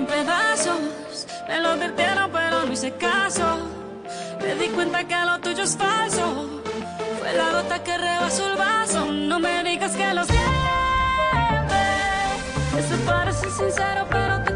en pedazos. Me lo advirtieron pero no hice caso. Me di cuenta que lo tuyo es falso. Fue la gota que rebasó el vaso. No me digas que lo sientes. Eso parece sincero pero te